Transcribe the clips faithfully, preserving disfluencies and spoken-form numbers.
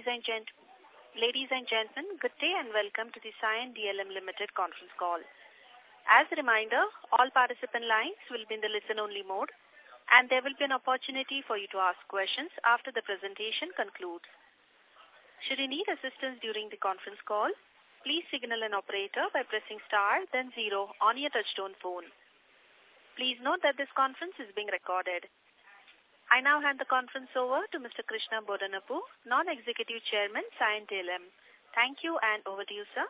and gent- ladies and gentlemen, good day and welcome to the Cyient D L M Limited conference call. As a reminder, all participant lines will be in the listen-only mode, and there will be an opportunity for you to ask questions after the presentation concludes. Should you need assistance during the conference call, please signal an operator by pressing star then zero on your touchtone phone. Please note that this conference is being recorded. I now hand the conference over to Mister Krishna Bodanapu, Non-Executive Chairman, Cyient D L M. Thank you, and over to you, sir.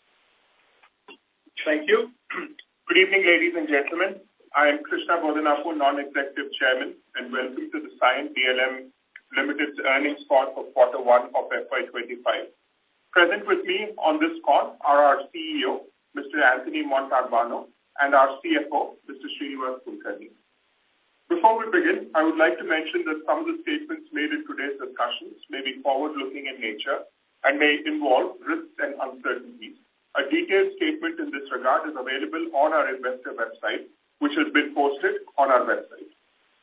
Thank you. Good evening, ladies and gentlemen. I am Krishna Bodanapu, Non-Executive Chairman, and welcome to the Cyient D L M Limited's earnings call for quarter one of F Y twenty-five. Present with me on this call are our C E O, Mister Anthony Montalbano, and our C F O, Mister Srinivas Kulkarni. Before we begin, I would like to mention that some of the statements made in today's discussions may be forward-looking in nature and may involve risks and uncertainties. A detailed statement in this regard is available on our investor website, which has been posted on our website.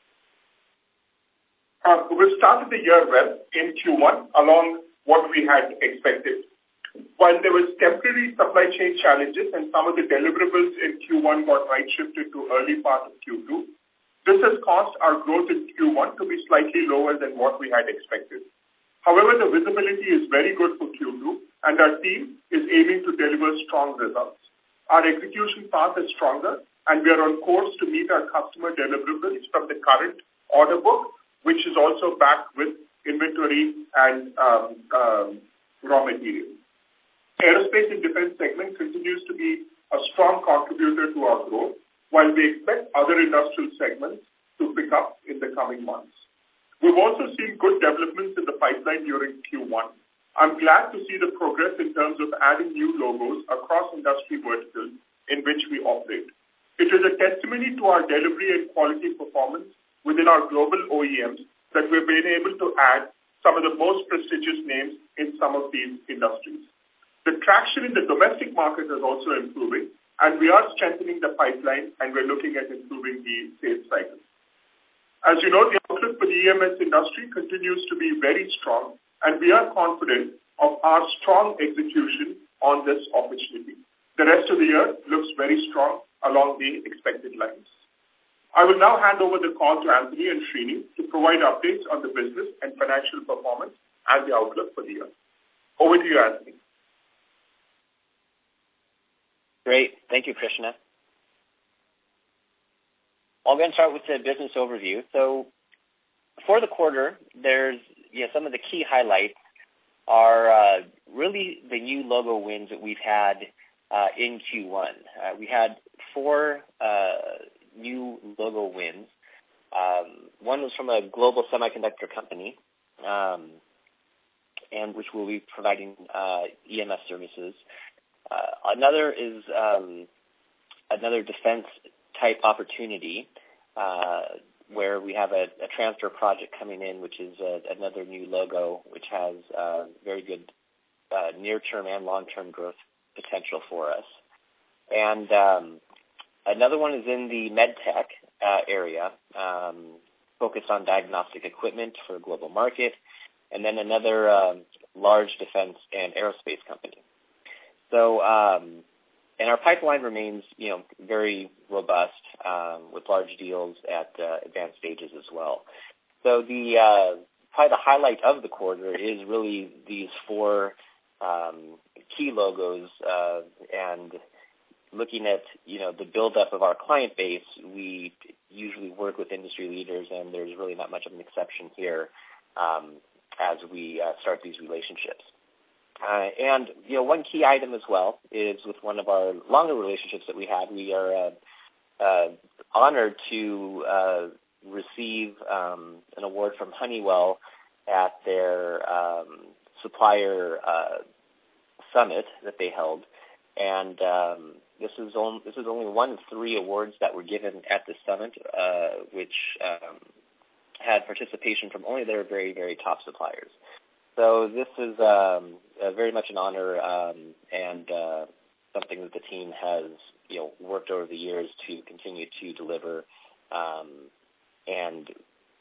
Uh, we started the year well in Q one along what we had expected. While there was temporary supply chain challenges and some of the deliverables in Q one got right-shifted to early part of Q two, this has caused our growth in Q one to be slightly lower than what we had expected. However, the visibility is very good for Q two, and our team is aiming to deliver strong results. Our execution path is stronger, and we are on course to meet our customer deliverables from the current order book, which is also backed with inventory and um, um, raw materials. Aerospace and defense segment continues to be a strong contributor to our growth, while we expect other industrial segments to pick up in the coming months. We've also seen good developments in the pipeline during Q one. I'm glad to see the progress in terms of adding new logos across industry verticals in which we operate. It is a testimony to our delivery and quality performance within our global O E Ms that we've been able to add some of the most prestigious names in some of these industries. The traction in the domestic market is also improving, and we are strengthening the pipeline, and we're looking at improving the sales cycle. As you know, the outlook for the E M S industry continues to be very strong, and we are confident of our strong execution on this opportunity. The rest of the year looks very strong along the expected lines. I will now hand over the call to Anthony and Srini to provide updates on the business and financial performance and the outlook for the year. Over to you, Anthony. Great. Thank you, Krishna. I'll go and start with the business overview. So for the quarter, there's you know, some of the key highlights are uh, really the new logo wins that we've had uh, in Q one. Uh, we had four uh, new logo wins. Um, one was from a global semiconductor company, um, and which will be providing uh, E M S services. Uh, another is um, another defense-type opportunity uh, where we have a, a transfer project coming in, which is a, another new logo, which has uh, very good uh, near-term and long-term growth potential for us. And um, another one is in the medtech uh, area, um, focused on diagnostic equipment for a global market, and then another um, large defense and aerospace company. So, um, and our pipeline remains, you know, very robust um, with large deals at uh, advanced stages as well. So the uh, probably the highlight of the quarter is really these four um, key logos, uh, and looking at, you know, the buildup of our client base, we usually work with industry leaders, and there's really not much of an exception here um, as we uh, start these relationships. Uh, and, you know, one key item as well is with one of our longer relationships that we had, we are uh, uh, honored to uh, receive um, an award from Honeywell at their um, supplier uh, summit that they held. And um, this is on, this is only one of three awards that were given at the summit, uh, which um, had participation from only their very, very top suppliers. So this is um, uh, very much an honor um, and uh, something that the team has, you know, worked over the years to continue to deliver. Um, and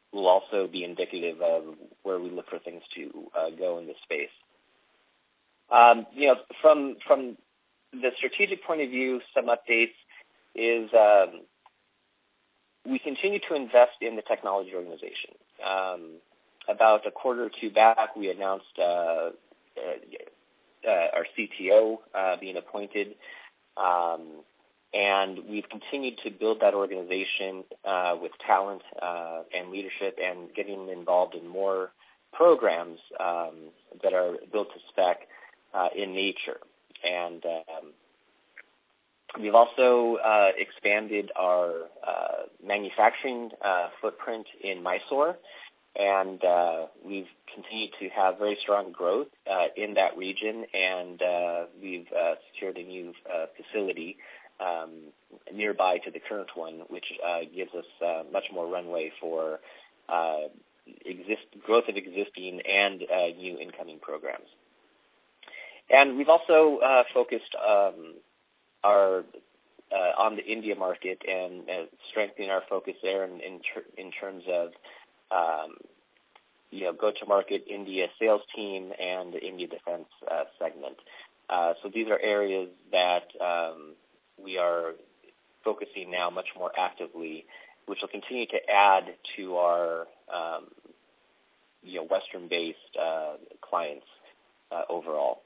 will also be indicative of where we look for things to uh, go in this space. Um, you know, from from the strategic point of view, some updates is um, we continue to invest in the technology organization. Um, about a quarter or two back, we announced uh, uh, uh, our C T O uh, being appointed, um, and we've continued to build that organization uh, with talent uh, and leadership and getting involved in more programs um, that are built to spec uh, in nature. And um, we've also uh, expanded our uh, manufacturing uh, footprint in Mysore, and uh, we've continued to have very strong growth uh, in that region, and uh, we've uh, secured a new uh, facility um, nearby to the current one, which uh, gives us uh, much more runway for uh, exist- growth of existing and uh, new incoming programs. And we've also uh, focused um, our uh, on the India market and uh, strengthening our focus there in in, ter- in terms of um, you know go-to-market India sales team and the India defense uh, segment. Uh, so these are areas that um, we are focusing now much more actively, which will continue to add to our um, you know Western-based uh, clients uh, overall.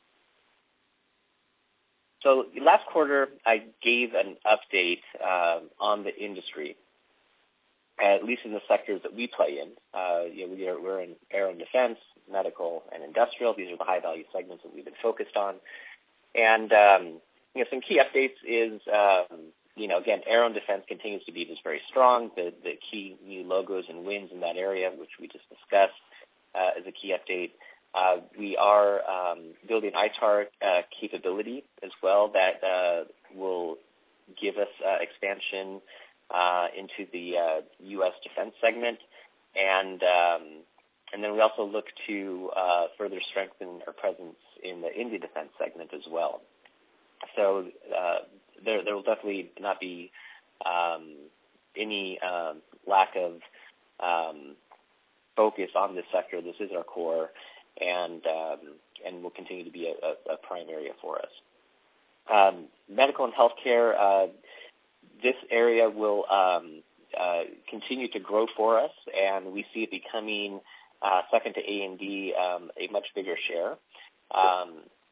So last quarter, I gave an update uh, on the industry, at least in the sectors that we play in. Uh, you know, we are, we're in aero and defense, medical, and industrial. These are the high-value segments that we've been focused on. And um, you know, some key updates is, um, you know, again, aero and defense continues to be just very strong. The, the key new logos and wins in that area, which we just discussed, uh, is a key update. Uh, we are um, building I T A R uh, capability as well that uh, will give us uh, expansion uh, into the uh, U S defense segment, and um, and then we also look to uh, further strengthen our presence in the India defense segment as well. So uh, there there will definitely not be um, any uh, lack of um, focus on this sector. This is our core, and um, and will continue to be a, a, a prime area for us. Um, medical and healthcare, uh, this area will um, uh, continue to grow for us, and we see it becoming uh, second to A and D um, a much bigger share. Um,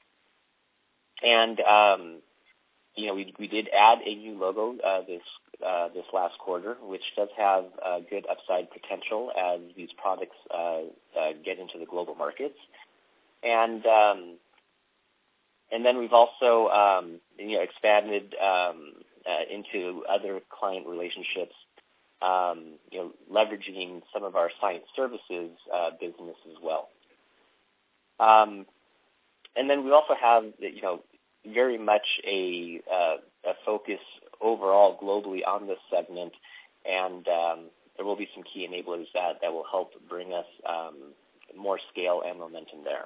and um, you know, we we did add a new logo uh, this uh, this last quarter, which does have uh, good upside potential as these products uh, uh, get into the global markets, and um, and then we've also um, you know expanded um, uh, into other client relationships, um, you know, leveraging some of our science services uh, business as well. Um, and then we also have you know. very much a, uh, a focus overall globally on this segment, and um, there will be some key enablers that, that will help bring us um, more scale and momentum there.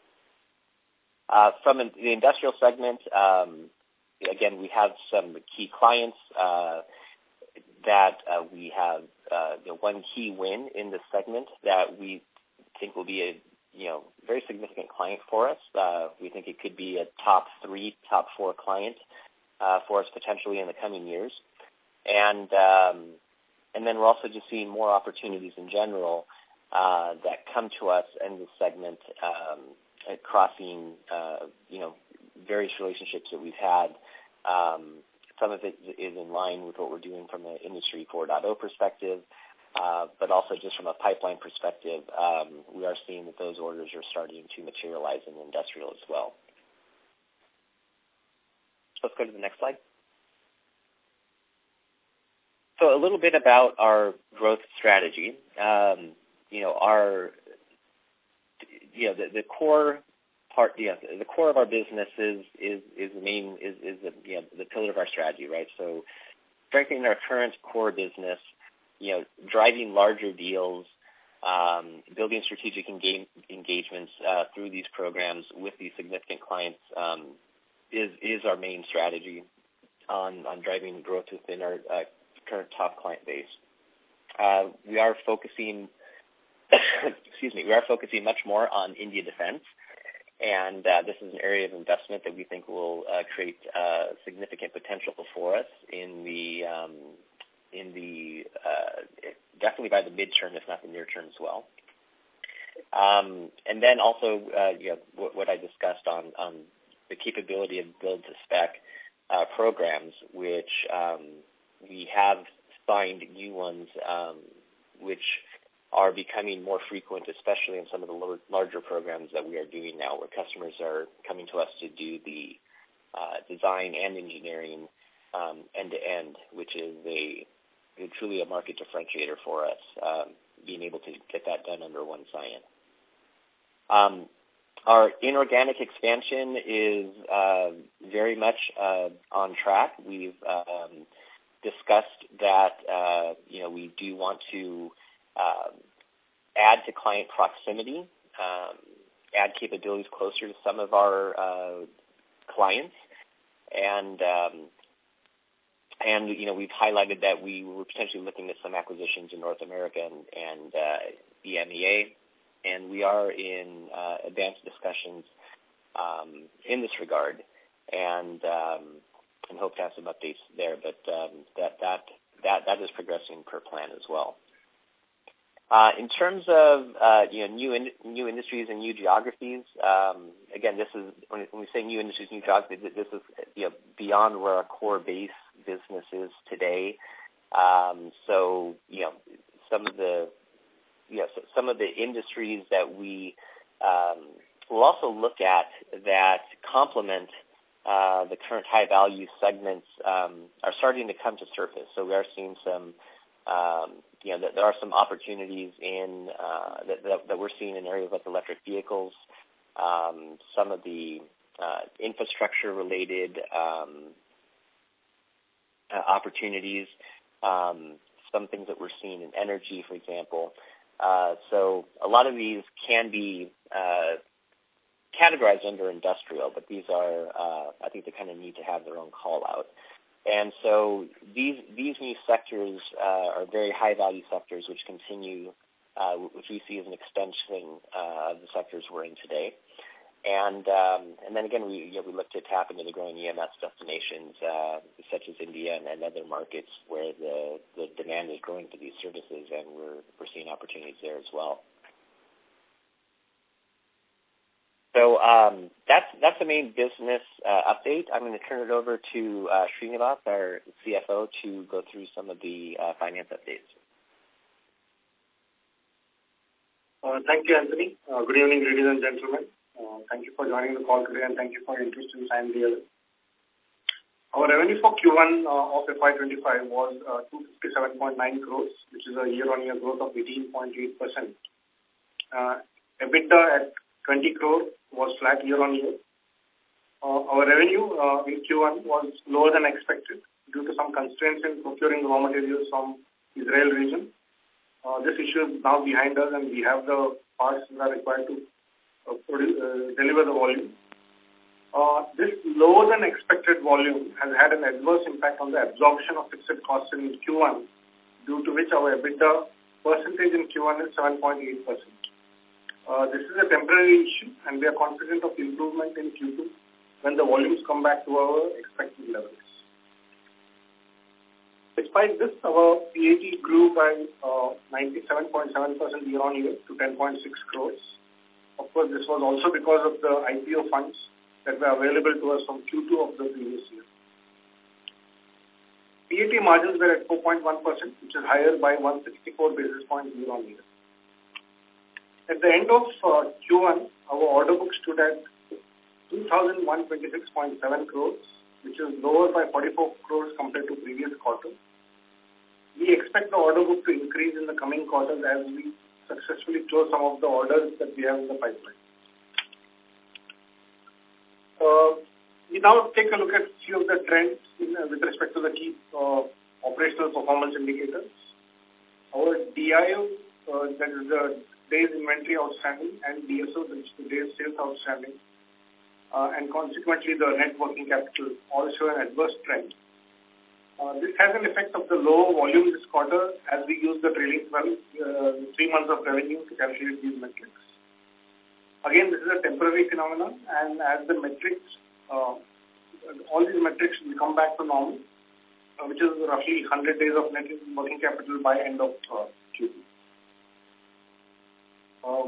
Uh, from an, the industrial segment, um, again, we have some key clients uh, that uh, we have uh, you know, one key win in this segment that we think will be a you know, very significant client for us. Uh, we think it could be a top three, top four client uh, for us potentially in the coming years. And um, and then we're also just seeing more opportunities in general uh, that come to us in this segment, um, crossing, uh, you know, various relationships that we've had. Um, some of it is in line with what we're doing from an Industry four point oh perspective. Uh, but also just from a pipeline perspective, um, we are seeing that those orders are starting to materialize in industrial as well. Let's go to the next slide. So a little bit about our growth strategy. Um, you know, our, you know, the, the core part, you know, the core of our business is is is the main is is the you know the pillar of our strategy, right? So strengthening our current core business. You know, driving larger deals, um, building strategic engage, engagements uh, through these programs with these significant clients um, is is our main strategy on, on driving growth within our uh, current top client base. uh, we are focusing, excuse me, we are focusing much more on India defense. And uh, this is an area of investment that we think will uh, create uh, significant potential for us in the um, in the uh, definitely by the midterm, if not the near term as well. Um, and then also, uh, you know, what, what I discussed on, on the capability of build to spec uh, programs, which um, we have signed new ones, um, which are becoming more frequent, especially in some of the lower, larger programs that we are doing now, where customers are coming to us to do the uh, design and engineering um, end-to-end, which is a, a truly a market differentiator for us, um, being able to get that done under one Cyient. Um, our inorganic expansion is uh, very much uh, on track. We've um, discussed that uh, you know we do want to uh, add to client proximity, um, add capabilities closer to some of our uh, clients, and um, and you know we've highlighted that we were potentially looking at some acquisitions in North America and, and uh, E M E A. And we are in uh, advanced discussions um, in this regard, and um, and hope to have some updates there. But um, that that that that is progressing per plan as well. Uh, in terms of uh, you know new in, new industries and new geographies, um, again, this is when, when we say new industries, new geographies, this is you know beyond where our core base business is today. Um, so you know some of the Yes, yeah, so some of the industries that we um, will also look at that complement uh, the current high-value segments um, are starting to come to surface. So we are seeing some, um, you know, there are some opportunities in uh, that, that, that we're seeing in areas like electric vehicles, um, some of the uh, infrastructure-related um, uh, opportunities, um, some things that we're seeing in energy, for example. Uh, so a lot of these can be uh, categorized under industrial, but these are, uh, I think they kind of need to have their own call out. And so these these new sectors uh, are very high value sectors, which continue, uh, which we see as an extension uh, of the sectors we're in today. And um, and then again, we you know, we look to tap into the growing E M S destinations uh, such as India and, and other markets where the, the demand is growing for these services, and we're we're seeing opportunities there as well. So um, that's that's the main business uh, update. I'm going to turn it over to uh, Srinivas, our C F O, to go through some of the uh, finance updates. Uh, thank you, Anthony. Uh, good evening, ladies and gentlemen. Uh, thank you for joining the call today, and thank you for your interest in Cyient D L M. Our revenue for Q one uh, of F Y twenty-five was uh, two hundred fifty-seven point nine crores, which is a year-on-year growth of eighteen point eight percent. Uh, EBITDA at twenty crore was flat year-on-year. Uh, our revenue uh, in Q one was lower than expected due to some constraints in procuring raw materials from Israel region. Uh, this issue is now behind us, and we have the parts that are required to Uh, produce, uh, deliver the volume. Uh, this lower than expected volume has had an adverse impact on the absorption of fixed costs in Q one, due to which our EBITDA percentage in Q one is seven point eight percent. Uh, this is a temporary issue, and we are confident of improvement in Q two when the volumes come back to our expected levels. Despite this, our P A T grew by uh, ninety-seven point seven percent year-on-year to ten point six crores. Of course, this was also because of the I P O funds that were available to us from Q two of the previous year. P A T margins were at four point one percent, which is higher by one hundred sixty-four basis points year-on-year. At the end of uh, Q one, our order book stood at two thousand one hundred twenty-six point seven crores, which is lower by forty-four crores compared to previous quarter. We expect the order book to increase in the coming quarters as we successfully close some of the orders that we have in the pipeline. Uh, we now take a look at a few of the trends in, uh, with respect to the key uh, operational performance indicators. Our D I O, uh, that is the days inventory outstanding, and D S O, that is the days sales outstanding, uh, and consequently the net working capital, all show an adverse trend. Uh, this has an effect of the low volume this quarter as we use the trailing twelve, uh, three months of revenue to calculate these metrics. Again, this is a temporary phenomenon, and as the metrics, uh, all these metrics will come back to normal, uh, which is roughly one hundred days of net working capital by end of uh, Q two. Uh,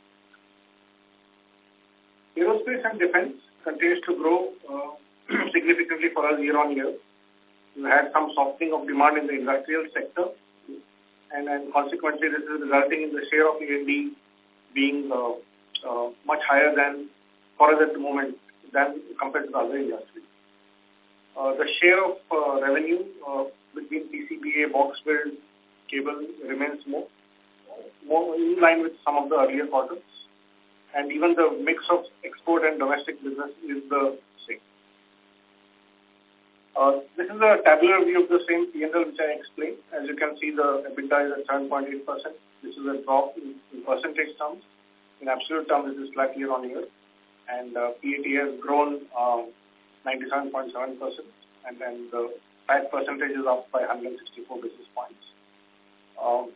aerospace and defense continues to grow uh, significantly for us year on year. We had some softening of demand in the industrial sector, and, and consequently this is resulting in the share of E and D being uh, uh, much higher than for us at the moment than compared to the other industries. Uh, the share of uh, revenue uh, between P C B A, box build, cable remains more, more in line with some of the earlier quarters, and even the mix of export and domestic business is the same. Uh, this is a tabular view of the same P and L which I explained. As you can see, the EBITDA is at seven point eight percent. This is a drop in, in percentage terms. In absolute terms, it is flat year on year. And uh, P A T has grown um, ninety-seven point seven percent. And then the P A T percentage is up by one hundred sixty-four basis points. Um,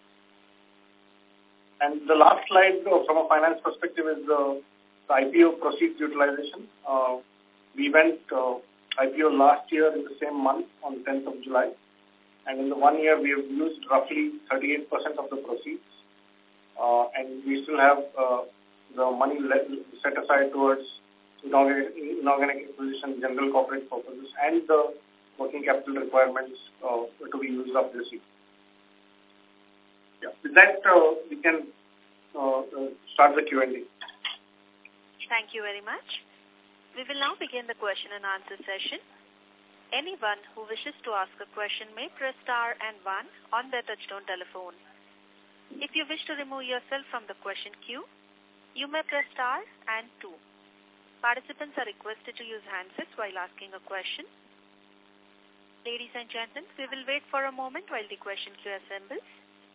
and the last slide uh, from a finance perspective is the, the I P O proceeds utilization. Uh, we went... Uh, I P O last year in the same month on the tenth of July, and in the one year we have used roughly thirty-eight percent of the proceeds, uh, and we still have uh, the money let, set aside towards inorganic, inorganic acquisition, general corporate purposes, and the working capital requirements uh, to be used up this year. Yeah. With that, uh, we can uh, uh, start the Q and A. Thank you very much. We will now begin the question and answer session. Anyone who wishes to ask a question may press star and one on their touchtone telephone. If you wish to remove yourself from the question queue, you may press star and two. Participants are requested to use handsets while asking a question. Ladies and gentlemen, we will wait for a moment while the question queue assembles.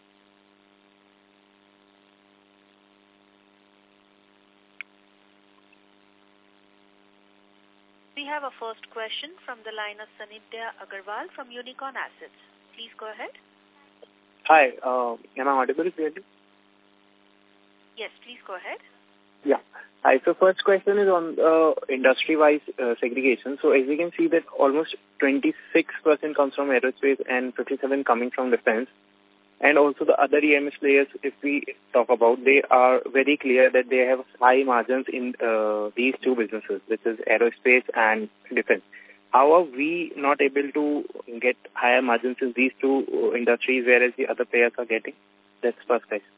We have a first question from the line of Sanidhya Agarwal from Unicorn Assets. Please go ahead. Hi, uh, am I audible clearly? Yes, please go ahead. Yeah. Hi, so first question is on uh, industry-wise uh, segregation. So as we can see that almost twenty-six percent comes from aerospace and fifty-seven percent coming from defense. And also the other E M S players, if we talk about, they are very clear that they have high margins in uh, these two businesses, which is aerospace and defense. How are we not able to get higher margins in these two industries, whereas the other players are getting? That's first question.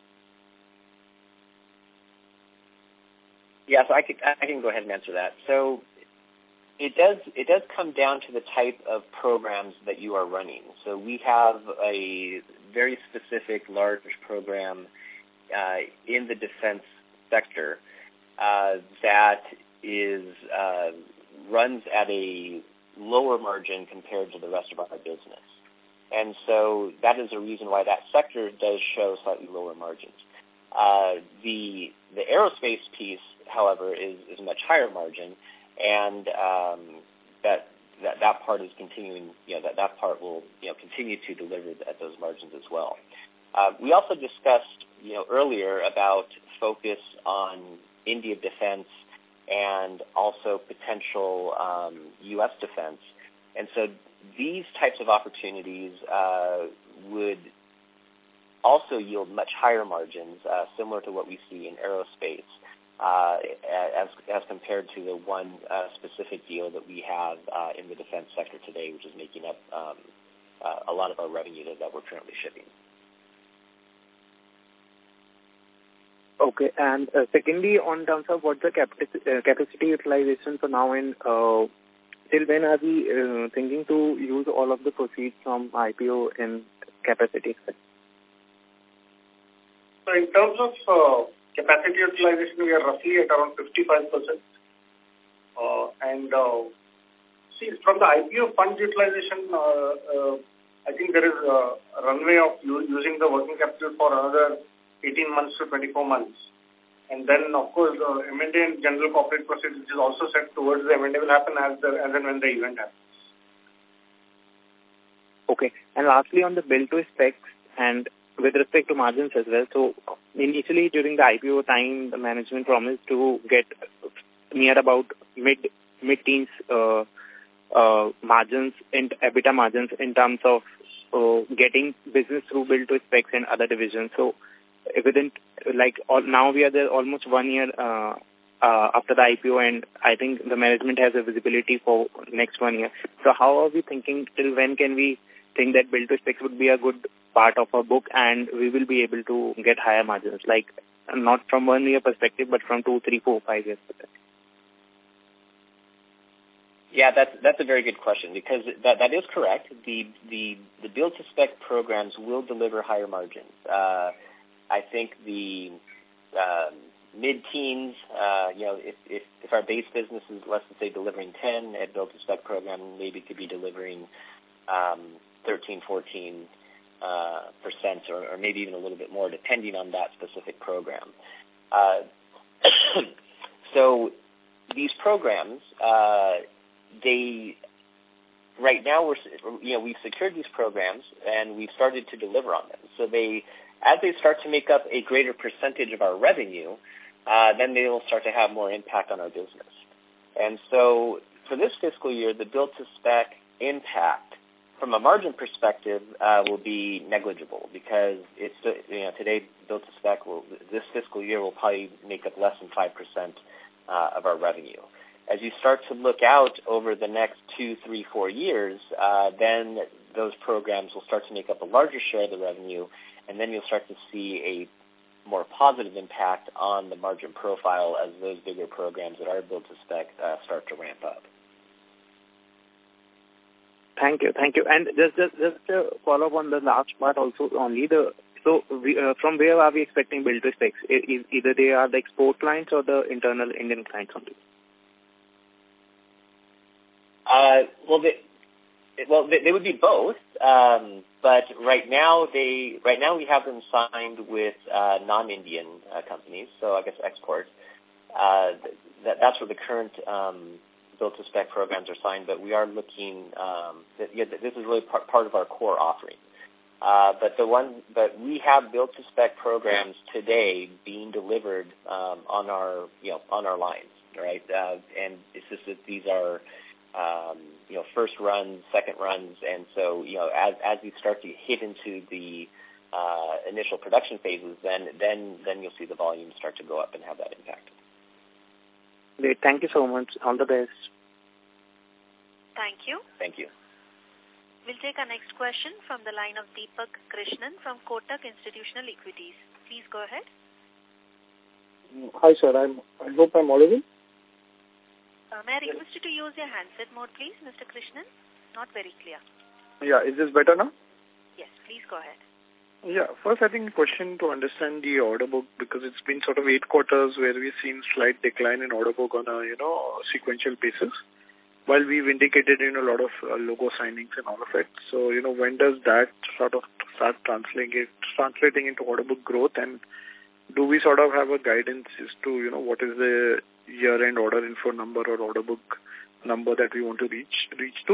Yeah, so I can, I can go ahead and answer that. So it does it does come down to the type of programs that you are running. So we have a very specific large program uh, in the defense sector uh, that is uh, runs at a lower margin compared to the rest of our business. And so that is a reason why that sector does show slightly lower margins. Uh, the the aerospace piece, however, is, is much higher margin, and um, that that that part is continuing. You know, that that part will you know continue to deliver at those margins as well. Uh, we also discussed you know earlier about focus on India defense and also potential um, U S defense, and so these types of opportunities uh, would also yield much higher margins, uh, similar to what we see in aerospace, uh, as as compared to the one uh, specific deal that we have uh, in the defense sector today, which is making up um, uh, a lot of our revenue that, that we're currently shipping. Okay, and uh, secondly, on terms of what the capacity, uh, capacity utilization for now in, uh, till when are we uh, thinking to use all of the proceeds from I P O in capacity? So in terms of uh, capacity utilization, we are roughly at around fifty-five percent. Uh, and uh, see, from the I P O fund utilization, uh, uh, I think there is a runway of using the working capital for another eighteen months to twenty-four months. And then, of course, the M and A and general corporate proceeds, which is also set towards the M and A, will happen as, the, as and when the event happens. Okay. And lastly, on the build to specs and with respect to margins as well. So initially during the I P O time, the management promised to get near about mid mid-teens uh, uh, margins and EBITDA margins in terms of uh, getting business through build to specs and other divisions. So within like all, now we are there almost one year uh, uh, after the I P O, and I think the management has a visibility for next one year. So how are we thinking? Till when can we think that build to specs would be a good part of our book and we will be able to get higher margins, like not from one year perspective, but from two, three, four, five years perspective? Yeah, that's that's a very good question, because that that is correct. The the the build to spec programs will deliver higher margins. Uh, I think the uh, mid-teens, uh, you know, if, if if our base business is, let's say, delivering ten, at build to spec program maybe could be delivering um, thirteen, fourteen uh, percent, or, or maybe even a little bit more, depending on that specific program. Uh, so these programs. Uh, They, right now, we're, you know, we've secured these programs and we've started to deliver on them. So they, as they start to make up a greater percentage of our revenue, uh, then they will start to have more impact on our business. And so for this fiscal year, the build-to-spec impact from a margin perspective uh, will be negligible, because it's, you know, today build-to-spec will, this fiscal year will probably make up less than five percent uh, of our revenue. As you start to look out over the next two, three, four years, uh, then those programs will start to make up a larger share of the revenue, and then you'll start to see a more positive impact on the margin profile as those bigger programs that are built to spec uh, start to ramp up. Thank you, thank you. And just just just to follow up on the last part also, only the so we, uh, from where are we expecting build to specs? Either they are the export clients or the internal Indian clients only? Uh, well, they, well, they, they would be both, um, but right now they right now we have them signed with uh, non-Indian uh, companies, so I guess export. Uh, that, that's where the current um, build-to-spec programs are signed, but we are looking. Um, that, yeah, this is really part, part of our core offering. Uh, but the one, but we have build-to-spec programs today being delivered um, on our, you know, on our lines, right? Uh, and it's just that these are. Um, you know, first runs, second runs, and so, you know, as as we start to hit into the uh, initial production phases, then then then you'll see the volume start to go up and have that impact. Great. Thank you so much. All the best. Thank you. Thank you. We'll take our next question from the line of Deepak Krishnan from Kotak Institutional Equities. Please go ahead. Hi, sir. I'm, I hope I'm audible. Uh, may I request you to use your handset mode, please, Mister Krishnan? Not very clear. Yeah, is this better now? Yes, please go ahead. Yeah, first I think question to understand the order book, because it's been sort of eight quarters where we've seen slight decline in order book on a, you know, sequential basis, while we've indicated, you know, a lot of uh, logo signings and all of it. So, you know, when does that sort of start translating, it, translating into order book growth, and do we sort of have a guidance as to, you know, what is the year-end order info number or order book number that we want to reach reach to?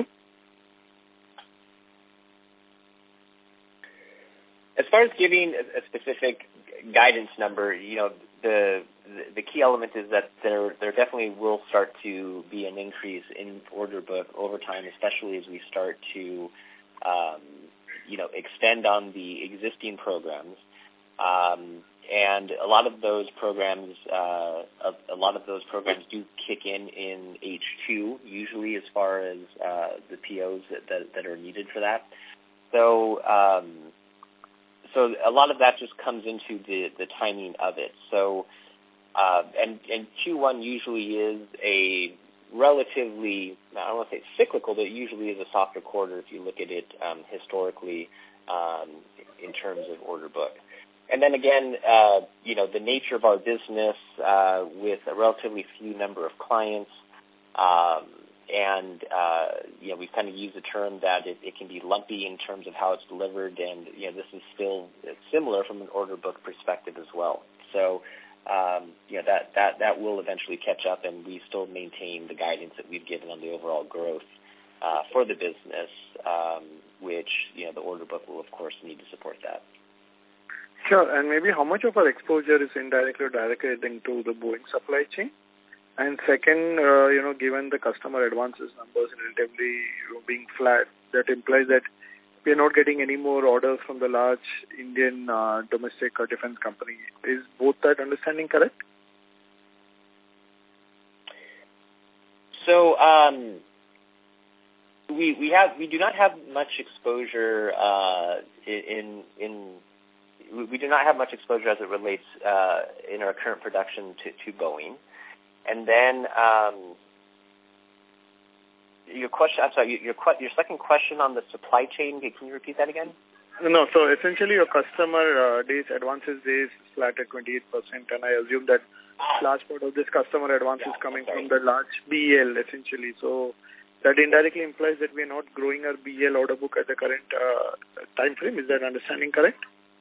As far as giving a, a specific guidance number, you know, the, the the key element is that there there definitely will start to be an increase in order book over time, especially as we start to, um, you know, extend on the existing programs. Um, And a lot of those programs, uh, a, a lot of those programs do kick in in H two, usually, as far as uh, the P Os that, that that are needed for that. So, um, so a lot of that just comes into the, the timing of it. So, uh, and and Q one usually is a relatively, I don't want to say cyclical, but it usually is a softer quarter if you look at it um, historically um, in terms of order book. And then again, uh, you know, the nature of our business uh, with a relatively few number of clients, um, and, uh, you know, we kind of use the term that it, it can be lumpy in terms of how it's delivered, and, you know, this is still similar from an order book perspective as well. So, um, you know, that, that, that will eventually catch up, and we still maintain the guidance that we've given on the overall growth uh, for the business, um, which, you know, the order book will, of course, need to support that. Sure, and maybe how much of our exposure is indirectly or directly linked to the Boeing supply chain? And second, uh, you know, given the customer advances numbers relatively you know, being flat, that implies that we are not getting any more orders from the large Indian uh, domestic or defense company. Is both that understanding correct? So um, we we have we do not have much exposure uh, in in we do not have much exposure as it relates uh, in our current production to, to Boeing. And then um, your question, I'm sorry, your your second question on the supply chain, can you repeat that again? No, so essentially your customer uh, days, advances days is flat at twenty-eight percent, and I assume that large part of this customer advance is coming from the large B E L essentially. So that indirectly implies that we are not growing our B E L order book at the current uh, time frame. Is that understanding correct?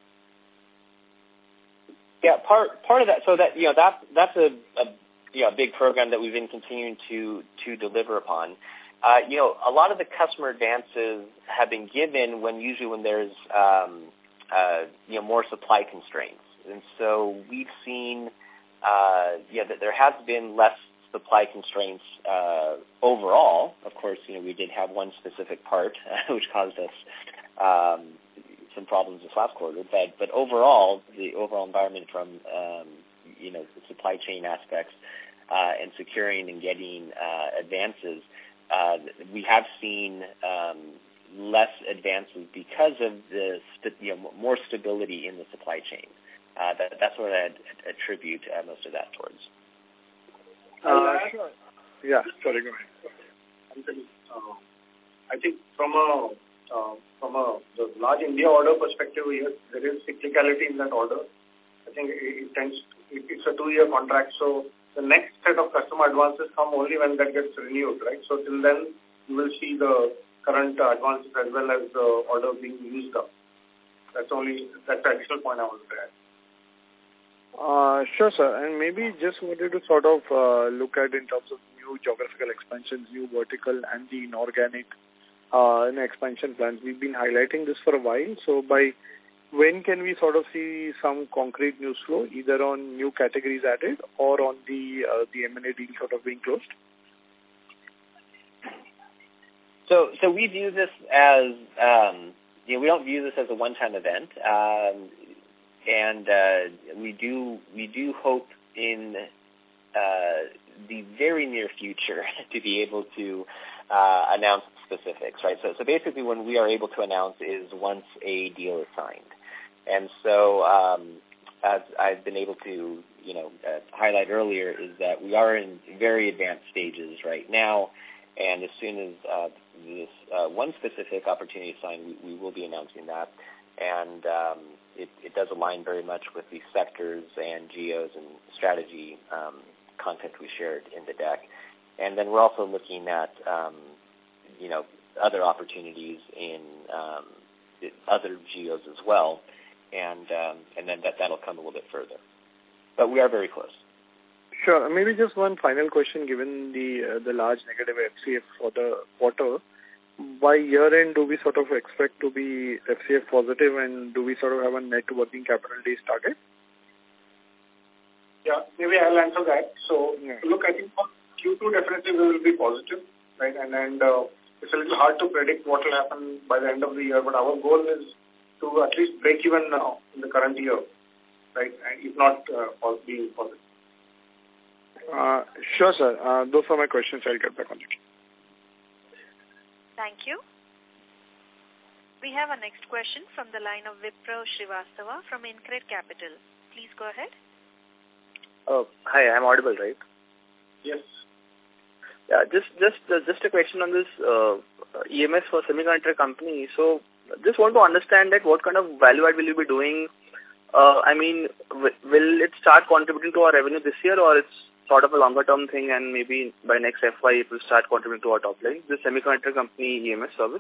Yeah, part part of that. So that you know that that's a, a you know, big program that we've been continuing to to deliver upon. Uh, you know, a lot of the customer advances have been given when usually when there's um, uh, you know more supply constraints, and so we've seen uh, yeah that there has been less supply constraints uh, overall. Of course, you know we did have one specific part which caused us um, some problems this last quarter, but but overall the overall environment from um, you know the supply chain aspects uh, and securing and getting uh, advances. Uh, we have seen um, less advances because of the st- you know more stability in the supply chain. Uh, that, that's what I'd attribute uh, most of that towards. Uh, sure. Yeah, sorry, go ahead. Uh, I think from a uh, from a the large India order perspective, yes, there is cyclicality in that order. I think it, it tends to, it, it's a two-year contract, so the next set of customer advances come only when that gets renewed, right? So till then, you will see the current uh, advances as well as the order being used up. That's only that's the additional point I want to add. Uh, sure, sir. And maybe just wanted to sort of uh, look at in terms of new geographical expansions, new vertical, and the inorganic uh, expansion plans. We've been highlighting this for a while. So by when can we sort of see some concrete news flow, either on new categories added or on the uh, the M and A deal sort of being closed? So, so we view this as um, you know we don't view this as a one-time event, um, and uh, we do we do hope in uh, the very near future to be able to uh, announce specifics, right? So, so basically, when we are able to announce is once a deal is signed. And so, um, as I've been able to, you know, uh, highlight earlier, is that we are in very advanced stages right now, and as soon as uh, this uh, one specific opportunity is signed, we, we will be announcing that. And um, it, it does align very much with the sectors and geos and strategy um, content we shared in the deck. And then we're also looking at, um, you know, other opportunities in um, other geos as well. And um, and then that, that'll come a little bit further. But we are very close. Sure. Maybe just one final question, given the uh, the large negative F C F for the quarter. By year-end, do we sort of expect to be F C F positive, and do we sort of have a net working capital days target? Yeah, maybe I'll answer that. So, yeah. Look, I think for Q two, definitely we will be positive, right? And, and uh, it's a little hard to predict what will happen by the end of the year, but our goal is to at least break even now in the current year, right? And if not, uh, being positive. Uh, sure, sir. Uh, those are my questions. I'll get back on it. Thank you. We have a next question from the line of Vipro Srivastava from InCred Capital. Please go ahead. Oh, hi. I'm audible, right? Yes. Yeah, just just uh, just a question on this uh, E M S for semiconductor company. So, just want to understand that what kind of value add will you be doing? Uh, I mean, w- will it start contributing to our revenue this year, or it's sort of a longer term thing, and maybe by next F Y it will start contributing to our top line? This semiconductor company E M S service.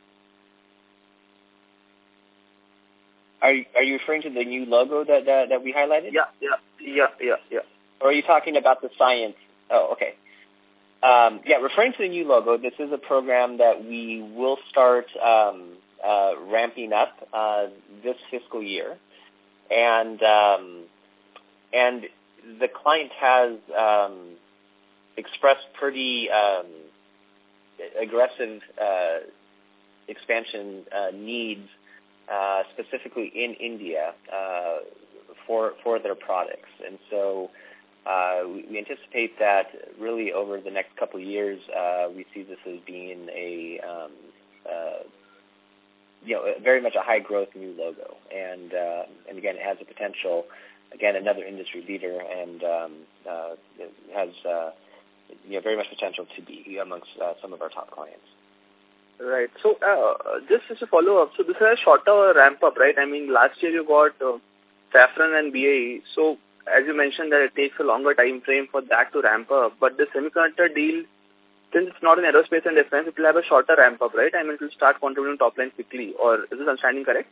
Are you, are you referring to the new logo that that, that we highlighted? Yeah, yeah, yeah, yeah, yeah. Or are you talking about the science? Oh, okay. um, yeah, referring to the new logo, this is a program that we will start um, uh, ramping up uh, this fiscal year, and um, and the client has um, expressed pretty um, aggressive uh, expansion uh, needs, uh, specifically in India, uh, for for their products, and so. Uh, we, we anticipate that really over the next couple of years, uh, we see this as being a, um, uh, you know, very much a high growth new logo. And, uh, and again, it has the potential, again, another industry leader, and um, uh, it has, uh, you know, very much potential to be amongst uh, some of our top clients. Right. So uh, just as a follow-up, so this is a shorter ramp-up, right? I mean, last year you got uh, Safran and B A E. So as you mentioned that it takes a longer time frame for that to ramp up, but the semiconductor deal, since it's not in aerospace and defense, it will have a shorter ramp up, right? I mean, it will start contributing top line quickly, or is this understanding correct?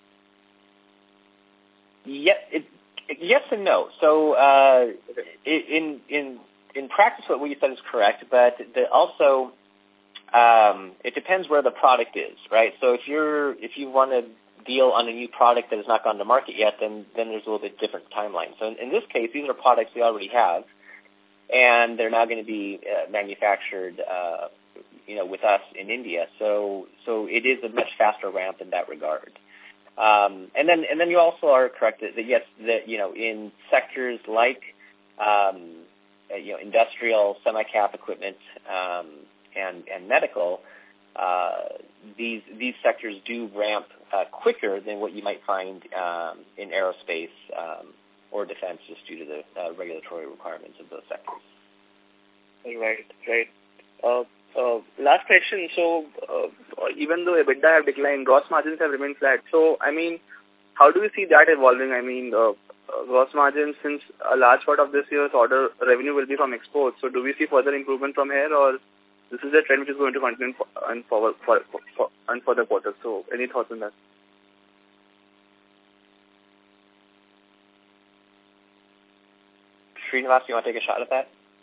Yeah, it, yes and no. So uh, in in in practice, what you said is correct, but the, also um, it depends where the product is, right? So if you're if you want to deal on a new product that has not gone to market yet, then then there's a little bit different timeline. So in, in this case, these are products we already have, and they're now going to be uh, manufactured, uh, you know, with us in India. So so it is a much faster ramp in that regard. Um, and then and then you also are correct that, that yes, that you know, in sectors like um, you know, industrial, semi-cap equipment, um, and and medical. Uh, these these sectors do ramp uh, quicker than what you might find um, in aerospace um, or defense, just due to the uh, regulatory requirements of those sectors. Right, right. Uh, uh, last question. So, uh, even though EBITDA have declined, gross margins have remained flat. So, I mean, how do you see that evolving? I mean, uh, uh, gross margins, since a large part of this year's order revenue will be from exports. So, do we see further improvement from here, or this is a trend which is going to continue and forward for, for, for and further quarters? So, any thoughts on that? Srinivas, you want to take a shot at that?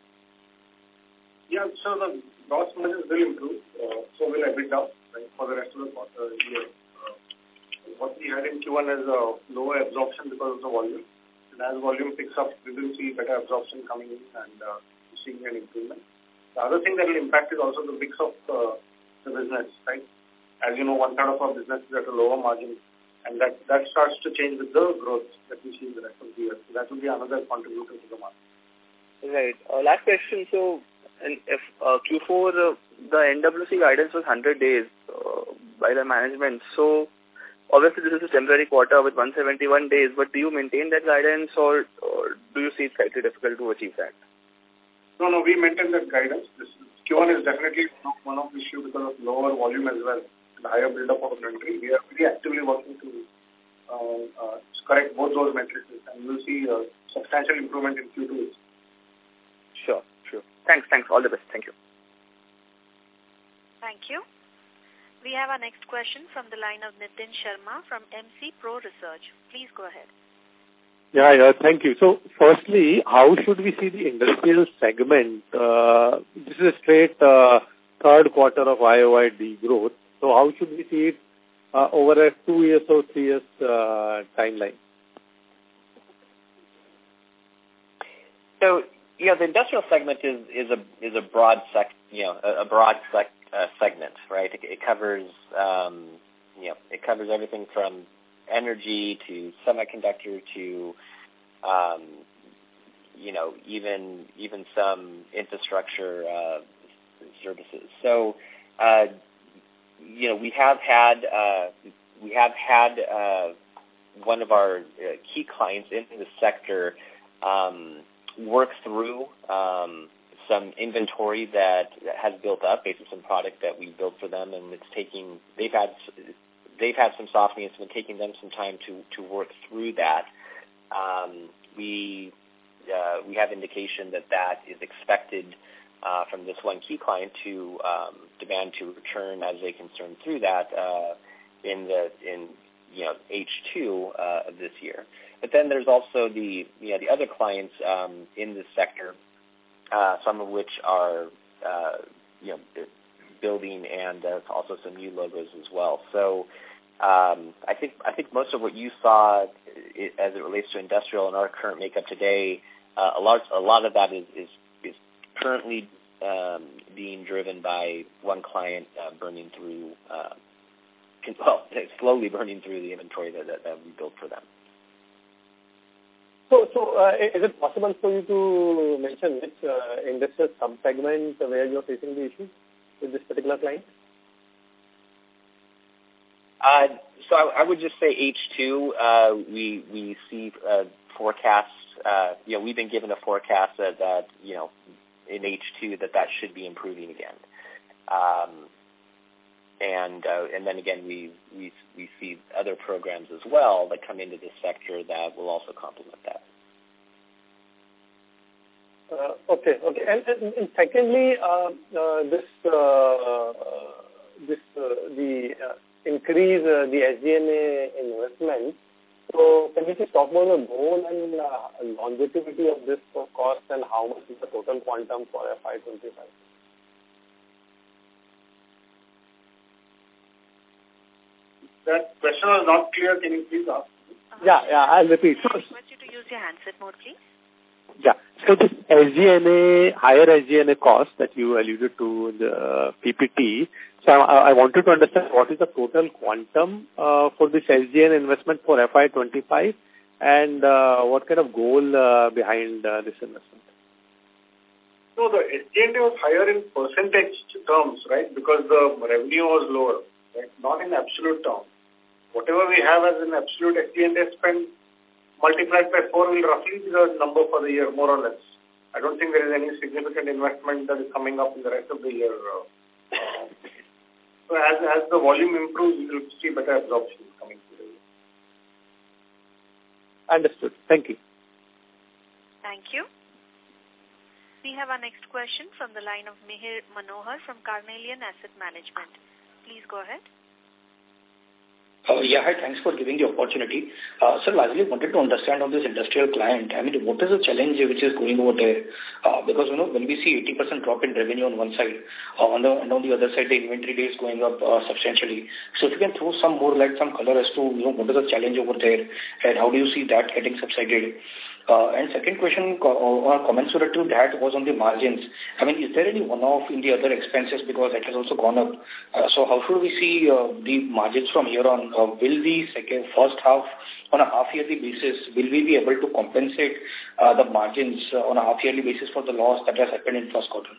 Yeah, so the gross margins will improve. Uh, so will EBITDA, right, for the rest of the quarter year. Uh, what we had in Q one is a lower absorption because of the volume. And as volume picks up, we will see better absorption coming in and uh, seeing an improvement. The other thing that will impact is also the mix of uh, the business, right? As you know, one third of our business is at a lower margin, and that, that starts to change with the growth that we see in the rest of the year. So that will be another contributor to the market. Right. Uh, last question. So, in if uh, Q four, uh, the N W C guidance was one hundred days uh, by the management. So, obviously, this is a temporary quarter with one hundred seventy-one days, but do you maintain that guidance, or, or do you see it slightly difficult to achieve that? No, no, we maintain that guidance. This Q one is definitely one of the issues because of lower volume as well, the higher build-up of inventory. We are very actively working to uh, uh, correct both those metrics, and we'll see a substantial improvement in Q two. Sure, sure. Thanks, thanks. All the best. Thank you. Thank you. We have our next question from the line of Nitin Sharma from M C Pro Research. Please go ahead. Yeah, yeah, thank you. So, firstly, how should we see the industrial segment? Uh, this is a straight uh, third quarter of Y O Y degrowth. So, how should we see it uh, over a two years or three years uh, timeline? So, you know, the industrial segment is is a is a broad sec, you know, a, a broad sec, uh, segment, right? It, it covers, um, you know, it covers everything from energy to semiconductor to, um, you know, even even some infrastructure uh, services. So, uh, you know, we have had uh, we have had uh, one of our uh, key clients in the sector um, work through um, some inventory that has built up based on some product that we built for them, and it's taking they've had. They've had some softening. It's been taking them some time to, to work through that. Um, we uh, we have indication that that is expected uh, from this one key client to um, demand to return as they concern through that uh, in the in you know H two uh, of this year. But then there's also the you know the other clients um, in this sector, uh, some of which are uh, you know, building and uh, also some new logos as well. So um, I think I think most of what you saw it, as it relates to industrial and our current makeup today, uh, a lot a lot of that is is, is currently um, being driven by one client uh, burning through, uh, well, slowly burning through the inventory that, that, that we built for them. So, so uh, is it possible for you to mention which uh, industrial sub-segment where you're facing the issue with this particular client? Uh, so I, I would just say H two, uh, we we see uh, forecasts, uh, you know, we've been given a forecast that, that you know, in H two that that should be improving again. Um, and uh, and then again, we, we we see other programs as well that come into this sector that will also complement that. Uh, okay, okay. And, and, and secondly, uh, uh, this uh, this uh, the uh, increase uh, the S G N A investment. So can you just talk about the goal and uh, longevity of this cost and how much is the total quantum for F Y twenty-five? That question was not clear. Can you please ask? Uh, yeah, yeah, I'll repeat. I request you to use your handset mode, please. Yeah. So this S G N A, higher S G N A cost that you alluded to in the P P T, so I, I wanted to understand what is the total quantum uh, for this S G N A investment for F Y twenty-five and uh, what kind of goal uh, behind uh, this investment? No, the S G N A was higher in percentage terms, right, because the revenue was lower, right, not in absolute terms. Whatever we have as an absolute S G N A spend multiplied by four will roughly be the number for the year, more or less. I don't think there is any significant investment that is coming up in the rest of the year. Uh, so as, as the volume improves, we will see better absorption coming through the year. Understood. Thank you. Thank you. We have our next question from the line of Mihir Manohar from Carnelian Asset Management. Please go ahead. Uh, yeah, hi, thanks for giving the opportunity. Uh, sir, largely wanted to understand on this industrial client, I mean, what is the challenge which is going over there? Uh, because, you know, when we see eighty percent drop in revenue on one side, uh, on the, and on the other side, the inventory days going up uh, substantially. So if you can throw some more light, some color as to, you know, what is the challenge over there and how do you see that getting subsided? Uh, and second question, uh, commensurate to that was on the margins. I mean, is there any one-off in the other expenses because that has also gone up? Uh, so how should we see uh, the margins from here on? Uh, will the second, first half on a half-yearly basis, will we be able to compensate uh, the margins uh, on a half-yearly basis for the loss that has happened in first quarter?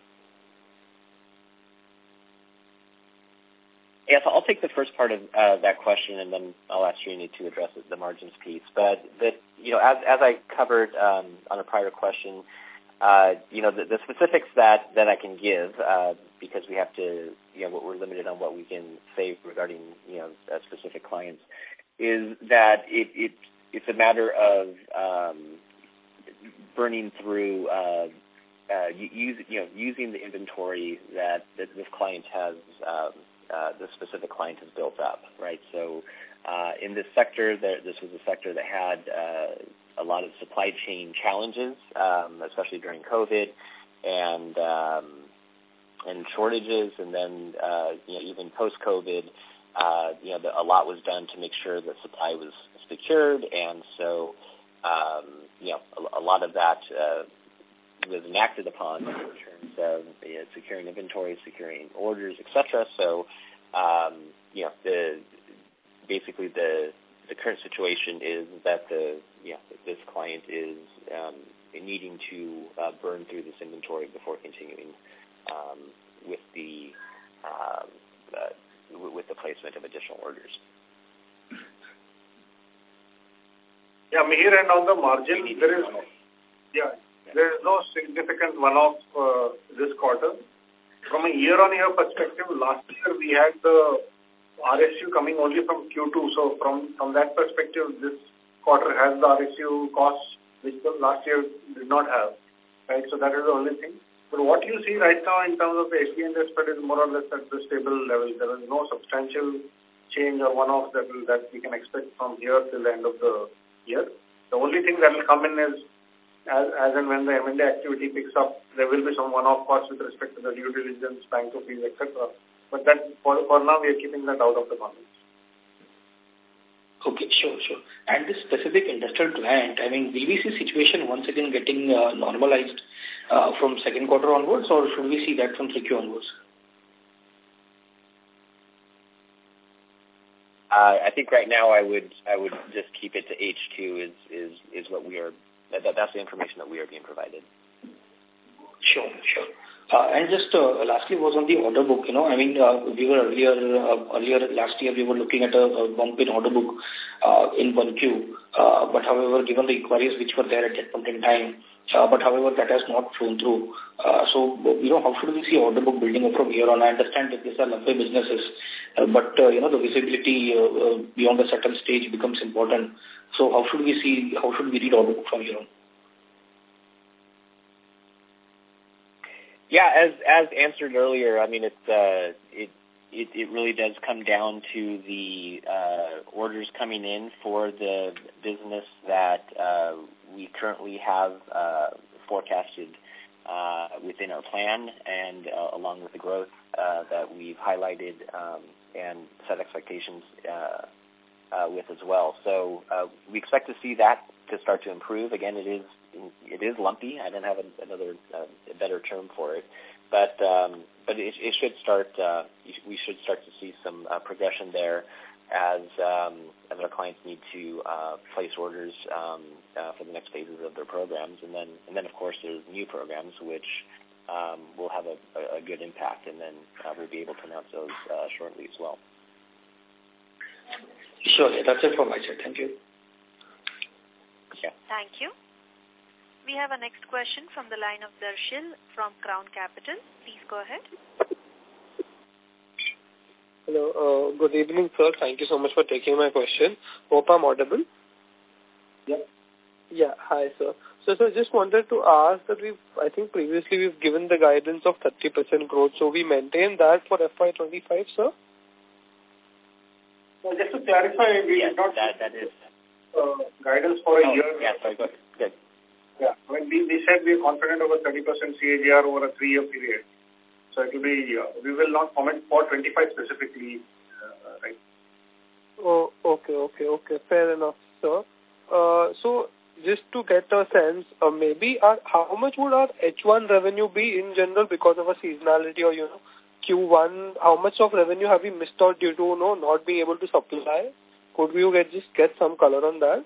Yeah, so I'll take the first part of uh, that question, and then I'll ask Srini to address the margins piece. But that, you know, as as I covered um, on a prior question, uh, you know, the, the specifics that, that I can give, uh, because we have to, you know, we're limited on what we can say regarding, you know, uh, specific clients, is that it, it it's a matter of um, burning through, uh, uh, use, you know, using the inventory that, that this client has. Um, Uh, the specific client has built up, right? So uh, in this sector, there, this was a sector that had uh, a lot of supply chain challenges, um, especially during COVID, and um, and shortages, and then uh, you know, even post-COVID, uh, you know, the, a lot was done to make sure that supply was secured, and so um, you know, a, a lot of that uh, was enacted upon in terms of you know, securing inventory, securing orders, et cetera. So, um, you know, the basically the the current situation is that the you know, this client is um, needing to uh, burn through this inventory before continuing um, with the um, uh, with the placement of additional orders. Yeah, Mihir, and on the margin, there is yeah. There is no significant one-off uh, this quarter. From a year-on-year perspective, last year we had the R S U coming only from Q two. So from, from that perspective, this quarter has the R S U costs, which the last year did not have. Right? So that is the only thing. But what you see right now in terms of the S G N A spread is more or less at the stable level. There is no substantial change or one-off that, that we can expect from here till the end of the year. The only thing that will come in is as, as and when the M and A activity picks up, there will be some one-off costs with respect to the due diligence, banker fees, et cetera. But that, for, for now, we are keeping that out of the comments. Okay, sure, sure. And this specific industrial client, I mean, will we see situation once again getting uh, normalized uh, from second quarter onwards, or should we see that from three Q onwards? Uh, I think right now I would I would just keep it to H two is is is what we are that, that's the information that we are being provided. Sure, sure. Uh, and just uh, lastly was on the order book. You know, I mean, uh, we were earlier uh, earlier last year we were looking at a, a bump in order book uh, in one Q. Uh, but however, given the inquiries which were there at that point in time, uh, but however that has not flown through. Uh, so you know, how should we see order book building up from here on? I understand that these are lumpy businesses, uh, but uh, you know the visibility uh, uh, beyond a certain stage becomes important. So how should we see? How should we read order book from here on? Yeah, as as answered earlier, I mean, it's uh, it it it really does come down to the uh, orders coming in for the business that uh, we currently have uh, forecasted uh, within our plan, and uh, along with the growth uh, that we've highlighted um, and set expectations uh, uh, with as well. So uh, we expect to see that to start to improve. Again, it is. It is lumpy. I don't have a, another uh, a better term for it, but um, but it, it should start. Uh, we should start to see some uh, progression there as um, as our clients need to uh, place orders um, uh, for the next phases of their programs, and then and then of course there's new programs which um, will have a, a good impact, and then uh, we'll be able to announce those uh, shortly as well. Sure, yeah, that's it from my side. Thank you. Yeah. Thank you. We have a next question from the line of Darshil from Crown Capital. Please go ahead. Hello. Uh, good evening, sir. Thank you so much for taking my question. Hope I'm audible. Yeah. Yeah. Hi, sir. So, sir, just wanted to ask that we've, I think previously we've given the guidance of thirty percent growth. So we maintain that for F Y twenty-five, sir? Well, just to clarify, we yes, did not that, that is uh, guidance for a oh, year. Yeah, sorry, good. Good. Yeah, when we, we said we are confident of a thirty percent C A G R over a three-year period. So it will be, uh, we will not comment for twenty-five specifically, uh, right? Oh, okay, okay, okay. Fair enough, sir. Uh, so just to get a sense, uh, maybe our, how much would our H one revenue be in general because of a seasonality or, you know, Q one, how much of revenue have we missed out due to, you know, not being able to supply? Could we get, just get some color on that?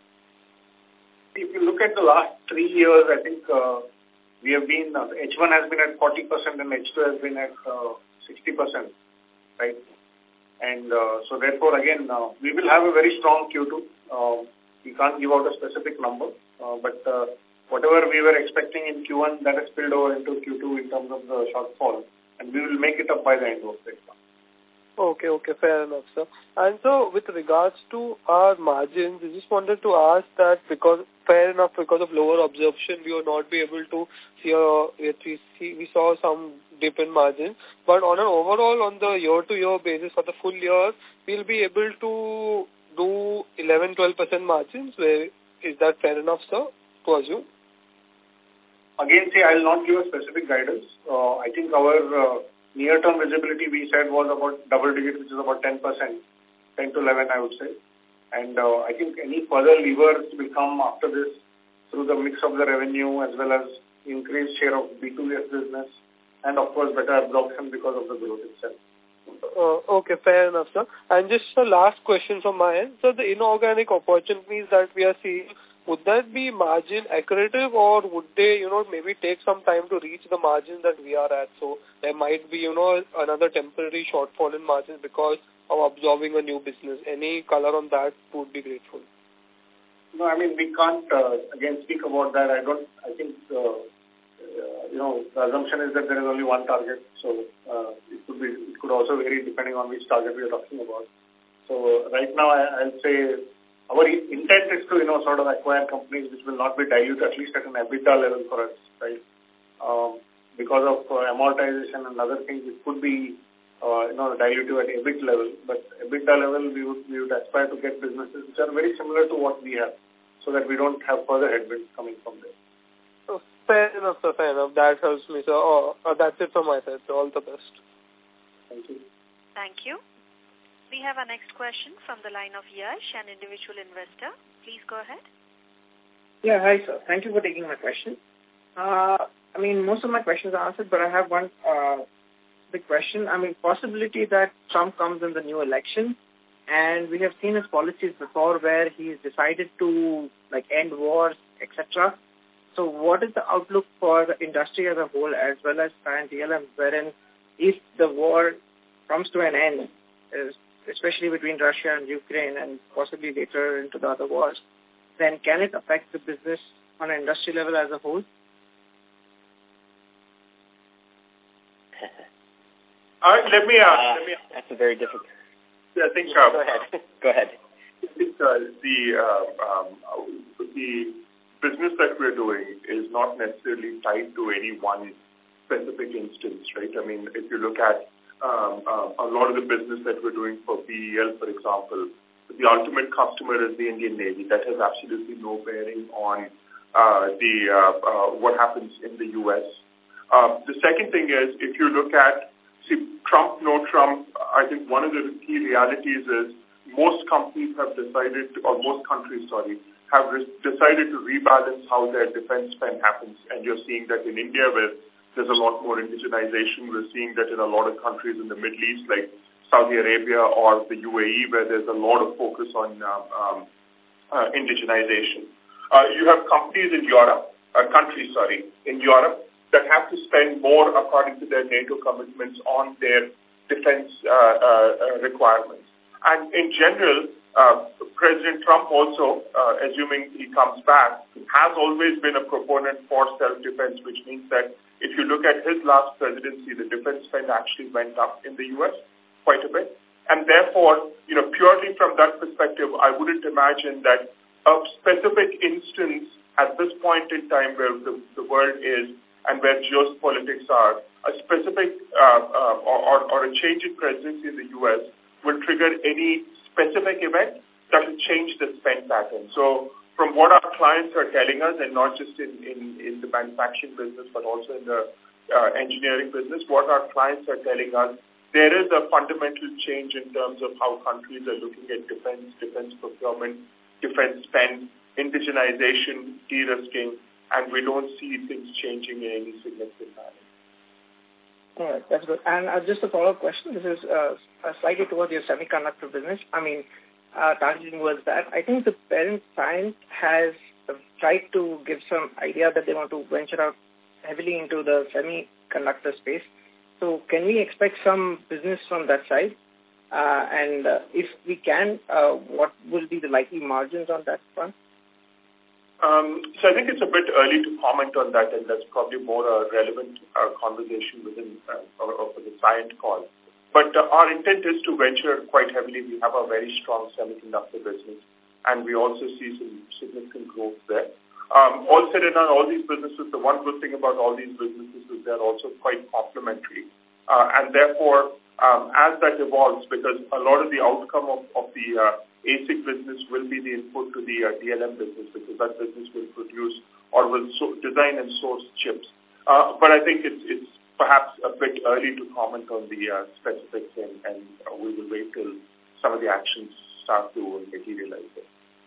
If you look at the last three years, I think uh, we have been, uh, H one has been at forty percent and H two has been at uh, sixty percent, right? And uh, so therefore, again, uh, we will have a very strong Q two. Uh, we can't give out a specific number, uh, but uh, whatever we were expecting in Q one, that has spilled over into Q two in terms of the shortfall, and we will make it up by the end of the month. Okay, okay, fair enough, sir. And so with regards to our margins, I just wanted to ask that because, fair enough, because of lower absorption, we will not be able to see, a, we, see we saw some dip in margins. But on an overall, on the year-to-year basis for the full year, we'll be able to do eleven to twelve percent margins. Where, is that fair enough, sir, to assume? Again, say, I will not give a specific guidance. Uh, I think our... Uh, near-term visibility, we said, was about double digit, which is about ten percent, ten to eleven, I would say. And uh, I think any further levers will come after this through the mix of the revenue as well as increased share of B two S business and, of course, better absorption because of the growth itself. Uh, okay, fair enough, sir. And just a last question from my end. So the inorganic opportunities that we are seeing, would that be margin accretive or would they, you know, maybe take some time to reach the margin that we are at? So there might be, you know, another temporary shortfall in margins because of absorbing a new business. Any color on that would be grateful. No, I mean, we can't, uh, again, speak about that. I don't, I think, uh, uh, you know, the assumption is that there is only one target. So uh, it could be, it could also vary depending on which target we are talking about. So right now, I, I'll say, our intent is to, you know, sort of acquire companies which will not be diluted, at least at an EBITDA level for us, right? Um, because of uh, amortization and other things, it could be, uh, you know, dilutive at EBIT level. But EBITDA level, we would, we would aspire to get businesses which are very similar to what we have so that we don't have further headwinds coming from there. fair enough, sir, fair enough. That helps me, sir. Oh, uh, that's it from my side, so all the best. Thank you. Thank you. We have our next question from the line of Yash, an individual investor. Please go ahead. Yeah, hi, sir. Thank you for taking my question. Uh, I mean, most of my questions are answered, but I have one uh, big question. I mean, possibility that Trump comes in the new election, and we have seen his policies before where he's decided to, like, end wars, et cetera. So what is the outlook for the industry as a whole as well as Cyient D L M, wherein if the war comes to an end, especially between Russia and Ukraine and possibly later into the other wars, then can it affect the business on an industry level as a whole? Uh, let me, uh, uh, let me. That's a very difficult. I think. Uh, Go ahead. Go ahead. I think uh, the uh, um, the business that we're doing is not necessarily tied to any one specific instance, right? I mean, if you look at um, uh, a lot of the business that we're doing for B E L, for example, the ultimate customer is the Indian Navy. That has absolutely no bearing on uh, the uh, uh, what happens in the U S. Uh, the second thing is, if you look at See, Trump, no Trump, I think one of the key realities is most companies have decided, to, or most countries, sorry, have re- decided to rebalance how their defense spend happens. And you're seeing that in India where there's a lot more indigenization. We're seeing that in a lot of countries in the Middle East like Saudi Arabia or the U A E where there's a lot of focus on um, um, uh, indigenization. Uh, you have companies in Europe, uh, countries, sorry, in Europe, that have to spend more according to their NATO commitments on their defense uh, uh, requirements. And in general, uh, President Trump also, uh, assuming he comes back, has always been a proponent for self-defense, which means that if you look at his last presidency, the defense spend actually went up in the U S quite a bit. And therefore, you know, purely from that perspective, I wouldn't imagine that a specific instance at this point in time where the, the world is and where geopolitics are, a specific uh, uh, or, or a change in presidency in the U S will trigger any specific event that will change the spend pattern. So from what our clients are telling us, and not just in, in, in the manufacturing business, but also in the uh, engineering business, what our clients are telling us, there is a fundamental change in terms of how countries are looking at defense, defense procurement, defense spend, indigenization, de-risking, and we don't see things changing in any significant manner. All right, that's good. And uh, just a follow-up question. This is uh, slightly towards your semiconductor business. I mean, uh, targeting towards that. I think the parent Cyient has uh, tried to give some idea that they want to venture out heavily into the semiconductor space. So can we expect some business from that side? Uh, and uh, if we can, uh, what will be the likely margins on that front? Um, so I think it's a bit early to comment on that, and that's probably more a relevant uh, conversation within uh, or, or for the Cyient call. But uh, our intent is to venture quite heavily. We have a very strong semiconductor business, and we also see some significant growth there. Um, all said and done, all these businesses, the one good thing about all these businesses is they're also quite complementary. Uh, and therefore, um, as that evolves, because a lot of the outcome of, of the uh, A S I C business will be the input to the uh, D L M business, because that business will produce or will so design and source chips. Uh, but I think it's, it's perhaps a bit early to comment on the uh, specifics, and, and uh, we will wait till some of the actions start to materialize there.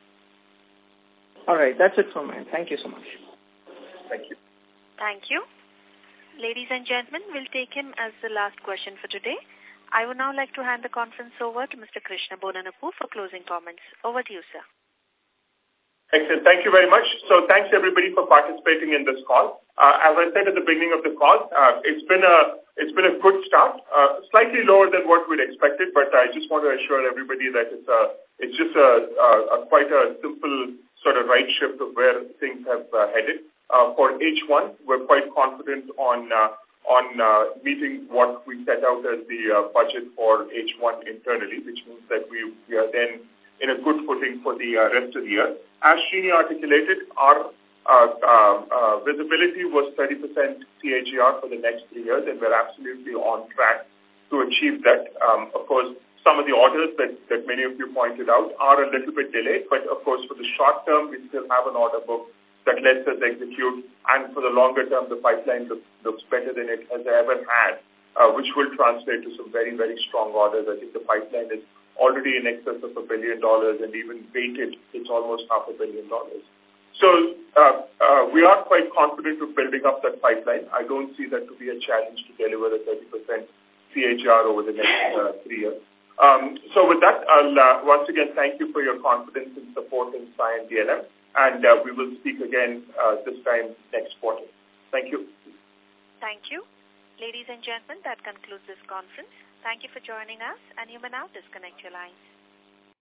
All right, that's it from me. Thank you so much. Thank you. Thank you. Ladies and gentlemen, we'll take him as the last question for today. I would now like to hand the conference over to Mister Krishna Bodanapu for closing comments. Over to you, sir. Excellent. Thank you very much. So thanks everybody for participating in this call. Uh, as I said at the beginning of the call, uh, it's been a it's been a good start, uh, slightly lower than what we'd expected, but I just want to assure everybody that it's a it's just a, a, a quite a simple sort of right shift of where things have uh, headed. Uh, for H one, we're quite confident on. Uh, on uh, meeting what we set out as the uh, budget for H one internally, which means that we, we are then in a good footing for the uh, rest of the year. As Srini articulated, our uh, uh, uh, visibility was thirty percent C A G R for the next three years, and we're absolutely on track to achieve that. Um, of course, some of the orders that, that many of you pointed out are a little bit delayed, but of course, for the short term, we still have an order book that lets us execute. And for the longer term, the pipeline look, looks better than it has ever had, uh, which will translate to some very, very strong orders. I think the pipeline is already in excess of a billion dollars, and even weighted, it's almost half a billion dollars. So uh, uh, we are quite confident of building up that pipeline. I don't see that to be a challenge to deliver a thirty percent C H R over the next uh, three years. Um, so with that, I'll uh, once again thank you for your confidence and support in Cyient D L M, and uh, we will speak again uh, this time next quarter. Thank you. Thank you. Ladies and gentlemen, that concludes this conference. Thank you for joining us, and you may now disconnect your lines.